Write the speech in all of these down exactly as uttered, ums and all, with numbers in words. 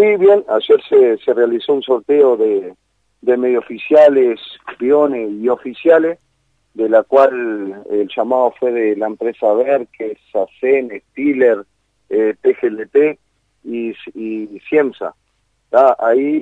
Sí, bien, ayer se, se realizó un sorteo de, de medioficiales, peones y oficiales, de la cual el llamado fue de la empresa Verque, SACEN, Stiller, eh, P G L T y, y Ciemsa. ¿Tá?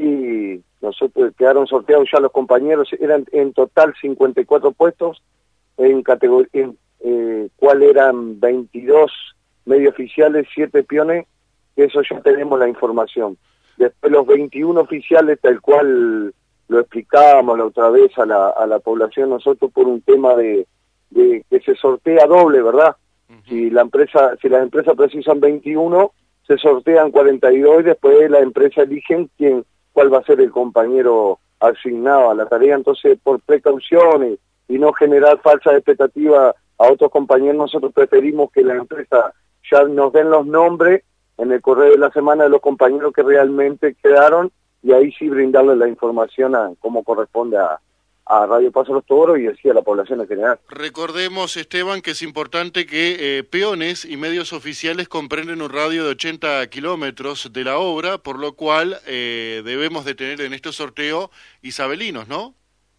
Ahí nosotros quedaron sorteados ya los compañeros, eran en total cincuenta y cuatro puestos, en categoría, en, eh, cuál eran veintidós medioficiales, siete peones, eso ya tenemos la información. Después los veintiuno oficiales, tal cual lo explicábamos la otra vez a la, a la población nosotros por un tema de, de que se sortea doble, ¿verdad? Uh-huh. Si la empresa, si las empresas precisan veintiuno, se sortean cuarenta y dos y después la empresa eligen quién, cuál va a ser el compañero asignado a la tarea. Entonces, por precauciones y no generar falsas expectativas a otros compañeros, nosotros preferimos que la empresa ya nos den los nombres en el correo de la semana de los compañeros que realmente quedaron, y ahí sí brindarles la información a, como corresponde a, a Radio Paso Los Toros y así a la población en general. Recordemos, Esteban, que es importante que eh, peones y medios oficiales comprenden un radio de ochenta kilómetros de la obra, por lo cual eh, debemos de tener en este sorteo isabelinos, ¿no?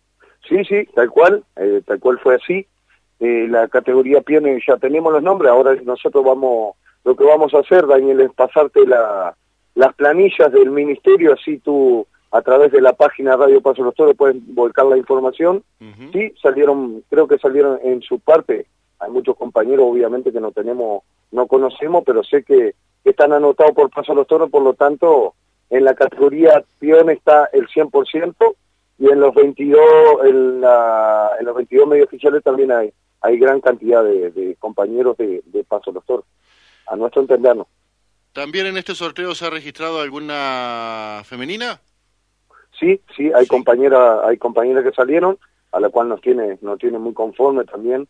Sí, sí, tal cual, eh, tal cual fue así. Eh, la categoría peones ya tenemos los nombres, ahora nosotros vamos... Lo que vamos a hacer, Daniel, es pasarte la, las planillas del ministerio, así tú a través de la página Radio Paso Los Toros puedes volcar la información. Uh-huh. Sí, salieron, creo que salieron en su parte, hay muchos compañeros obviamente que no tenemos, no conocemos, pero sé que, que están anotados por Paso Los Toros, por lo tanto, en la categoría peón está el cien por ciento, y en los veintidós, en, la, en los veintidós medios oficiales también hay, hay gran cantidad de, de compañeros de, de Paso Los Toros. A nuestro entendernos. ¿También en este sorteo se ha registrado alguna femenina? Sí, sí, hay sí. compañeras, hay compañeras que salieron, a la cual nos tiene, nos tiene muy conforme también,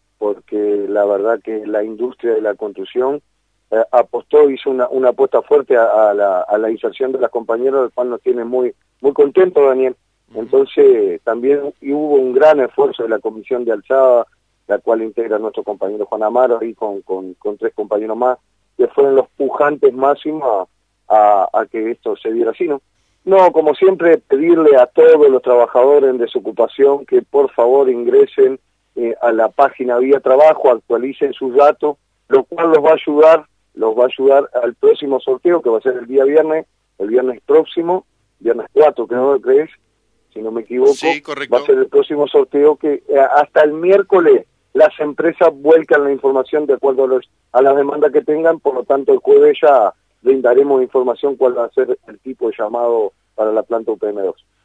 porque la verdad que la industria de la construcción eh, apostó, hizo una, una apuesta fuerte a, a, la, a la inserción de las compañeras, al cual nos tiene muy, muy contentos, Daniel. Uh-huh. Entonces también hubo un gran esfuerzo de la Comisión de Alzada, la cual integra nuestro compañero Juan Amaro, y con, con, con tres compañeros más, que fueron los pujantes máximos a, a, a que esto se diera así, ¿no? No, como siempre, pedirle a todos los trabajadores en desocupación que por favor ingresen eh, a la página Vía Trabajo, actualicen sus datos, lo cual los va a ayudar, los va a ayudar al próximo sorteo, que va a ser el día viernes, el viernes próximo, viernes cuatro, creo que es, si no me equivoco, sí, correcto. Va a ser el próximo sorteo que eh, hasta el miércoles las empresas vuelcan la información de acuerdo a, los, a las demandas que tengan, por lo tanto el jueves ya brindaremos información cuál va a ser el tipo de llamado para la planta U P M dos.